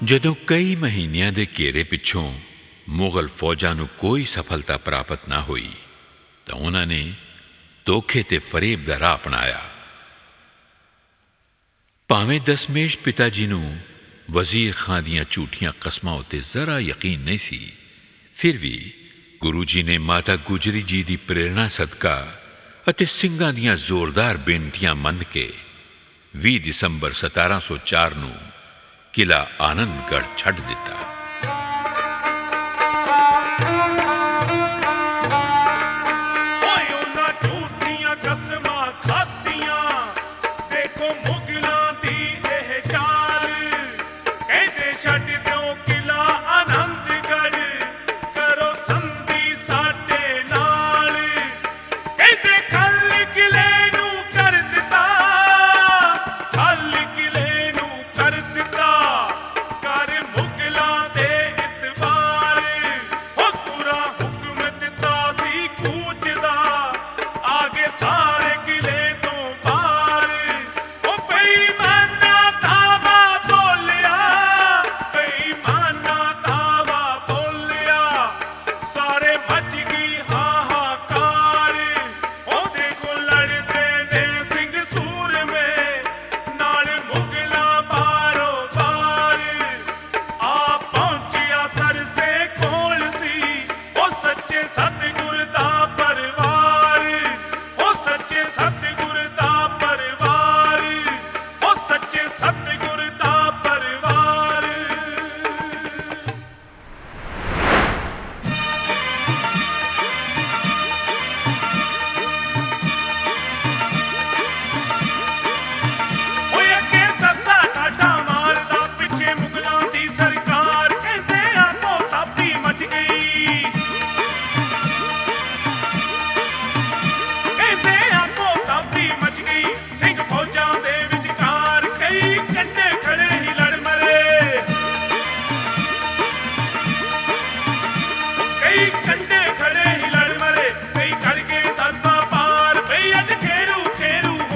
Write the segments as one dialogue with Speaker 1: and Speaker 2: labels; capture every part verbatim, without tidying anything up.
Speaker 1: ਜਦੋਂ ਕਈ ਮਹੀਨਿਆਂ ਦੇ ਘੇਰੇ ਪਿੱਛੋਂ ਮੁਗਲ ਫੌਜਾਂ ਨੂੰ ਕੋਈ ਸਫਲਤਾ ਪ੍ਰਾਪਤ ਨਾ ਹੋਈ ਤਾਂ ਉਹਨਾਂ ਨੇ ਧੋਖੇ ਤੇ ਫਰੇਬ ਦਾ ਰਾਹ ਅਪਣਾਇਆ। ਭਾਵੇਂ ਦਸਮੇਸ਼ ਪਿਤਾ ਜੀ ਨੂੰ ਵਜ਼ੀਰ ਖਾਂ ਦੀਆਂ ਝੂਠੀਆਂ ਕਸਮਾਂ ਉੱਤੇ ਜ਼ਰਾ ਯਕੀਨ ਨਹੀਂ ਸੀ, ਫਿਰ ਵੀ ਗੁਰੂ ਜੀ ਨੇ ਮਾਤਾ ਗੁਜਰੀ ਜੀ ਦੀ ਪ੍ਰੇਰਣਾ ਸਦਕਾ ਅਤੇ ਸਿੰਘਾਂ ਦੀਆਂ ਜ਼ੋਰਦਾਰ ਬੇਨਤੀਆਂ ਮੰਨ ਕੇ ਵੀਹ ਦਸੰਬਰ ਸਤਾਰਾਂ ਸੌ ਚਾਰ ਨੂੰ ਕਿਲਾ ਆਨੰਦਗੜ੍ਹ ਛੱਡ ਦਿੱਤਾ।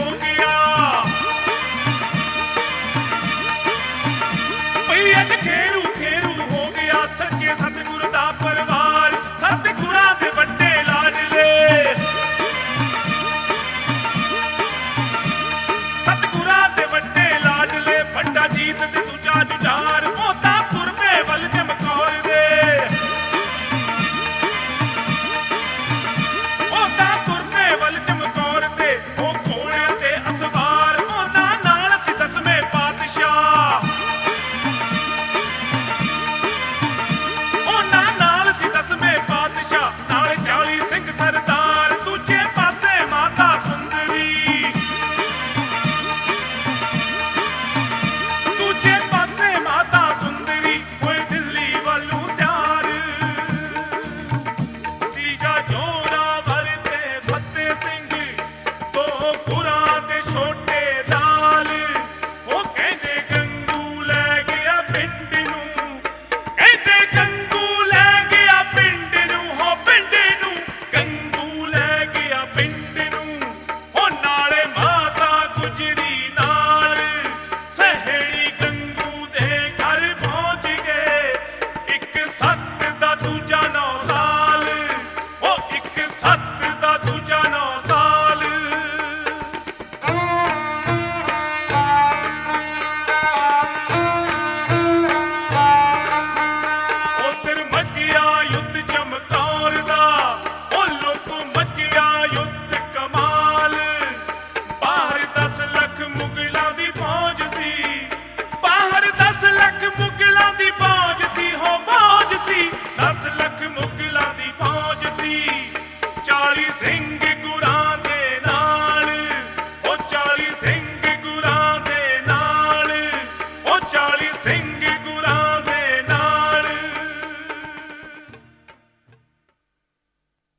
Speaker 2: Get